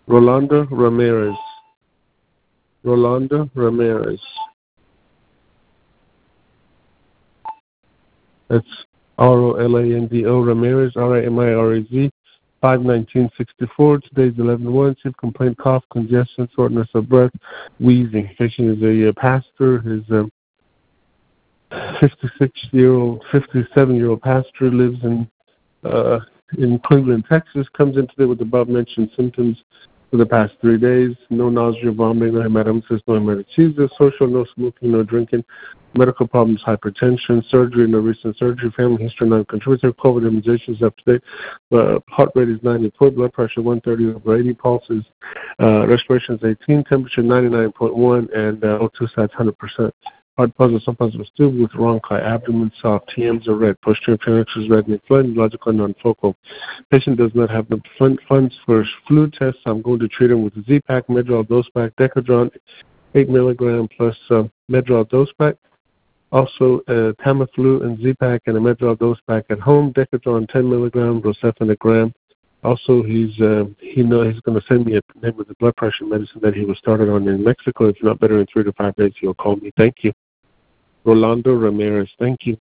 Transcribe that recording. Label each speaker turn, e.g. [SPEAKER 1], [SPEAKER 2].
[SPEAKER 1] Rolanda Ramirez. Rolanda Ramirez. That's Rolando Ramirez, Ramirez, 5/19/64. Today's 11/1. Chief complaint: cough, congestion, shortness of breath, wheezing. Patient is a pastor. His 57-year-old pastor lives in Cleveland, Texas. Comes in today with above-mentioned symptoms for the past 3 days. No nausea, vomiting, no hematemesis, no hematochezia, social, no smoking, no drinking, medical problems, hypertension, surgery, no recent surgery, family history, non-contributor, COVID immunizations up to date. Heart rate is 94, blood pressure 130/80, pulse is, respiration is 18, temperature 99.1, and O2 sats 100%. Hard positive, some positive still with rhonchi, abdomen soft, TMs are red, posterior appendix is red, and inflamed, logical, non-focal. Patient does not have the funds for fluid tests. I'm going to treat him with Z-Pak, Medrol, Dose-Pak, Decadron, 8 milligram plus Medrol Dose-Pak. Also, Tamiflu and Z-Pak and a Medrol Dose-Pak at home. Decadron 10 milligram, Rocephin a gram. Also, he's going to send me a name with the blood pressure medicine that he was started on in Mexico. If not better in 3 to 5 days, he'll call me. Thank you. Rolando Ramirez. Thank you.